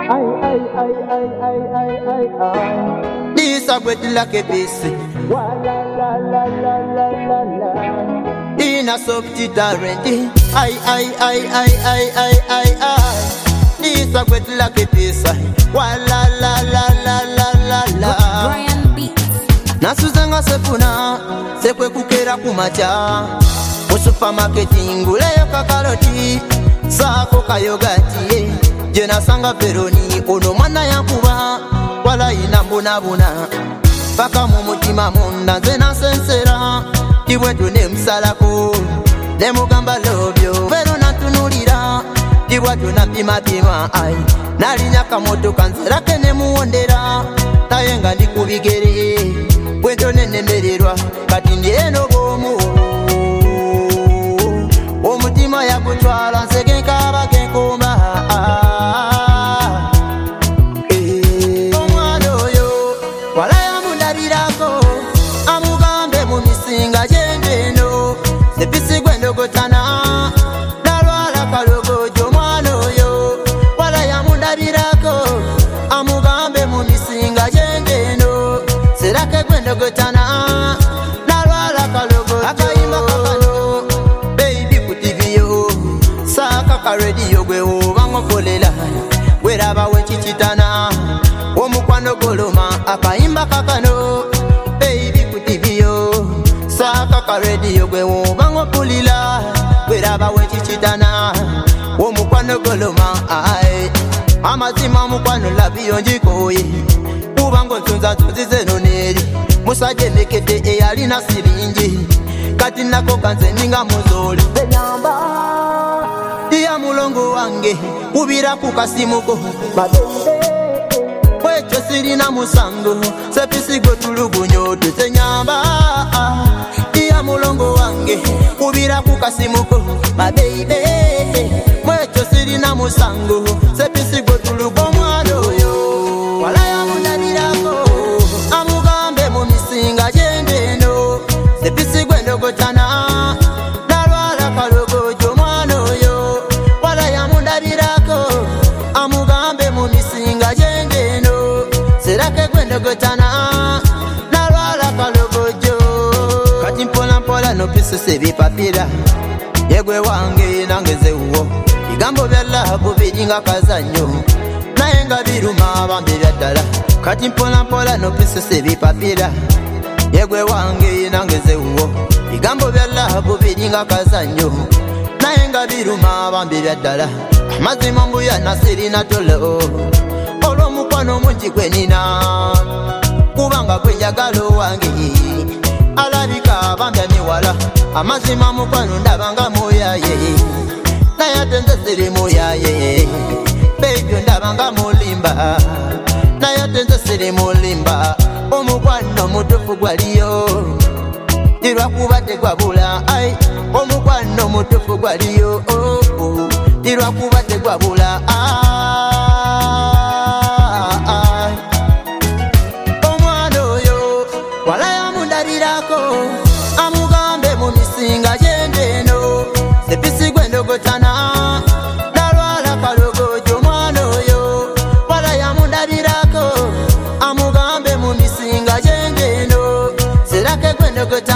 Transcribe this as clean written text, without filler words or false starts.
This a wet like a piece. In a soft torrent. I. This a wet like a piece. La. Brian Beats. Nasuzanga sepuna, sekwe kukera kumacha. Supermarket nguleyo kakaroti, sako kayogati. Jena sanga peroni, ono mwana yankuba, wala ina buna. Paka mumutima munda nzena sensera, kibwetu ne msalako, ne mugamba lobyo, vero natunulira, kibwetu na pima ai. Nalinyaka moto kanzera kene muondera, nayenga ndikubigere, bwento nenemererwa, kati ndieno bomu. Omutima yakutwala nsegenka abagenkoma. Omwana oyo wala yamundabirako, amugambe mu misinga gyendeno, sepisi gwendogotana nalwala kalogojo. Omwana oyo wala yamundabirako, amugambe mu misinga gyendeno, serake gwendogotana nalwala kalogojo. Akayimba kakano radio gwe obango kolela weraba wenchichitana omukwano goloma akayimba kakano baby kutibio saka ka radio gwe obango kulila weraba wenchichitana omukwano goloma ai amazima mukwano labiyo njikoye ubango ntunza tuzize noneri musaje mekete eyalina sirinji kati nako kanze ninga muzoli benyamba Dia mulongo wange ubira kukasimuko Wecho sirina musango sepisi gotulugunyo tutenyamba Dia mulongo wange ubira kukasimuko my baby Wecho sirina musango sepisi gotulugunyo Omwana oyo wala yamundanirako amugambe mu misinga gyendeno sepisi gwendogotana nalwala kalogojo. Omwana oyo amugambe mu misinga gyendeno serake gwendogotana nalwala kalogojo. Kati mpola nopisuse bipapira yegwe wange nangeze uwo bigambo bya labu biringa kazanyo naye nga biruma bambe bya ddala. Kati mpola nopisuse bipapira yegwe wange nangeze uwo bigambo bya labu biringa kazanyo naye nga biruma bambe bya ddala. Mazima mbuya nasirina tolo olw'omukwano mungi gwe nina kubanga gwe njagala wange alabika bambya miwala. Amazima mukwano ndabanga muyaye naye ate nze siri muyaye beibyo ndabanga mulimba naye ate nze siri mulimba. Omukwano mutufu gwaliyo irwakuba tegwabula ai omukwano mutufu gwaliyo irwakuba tegwabula Omwana oyo wala yamundabirako amugambe mu misinga gyendeno sepisi gwendogotana nalwala kalogojo. Omwana oyo wala yamundabirako amugambe mu misinga gyendeno serake gwendogotana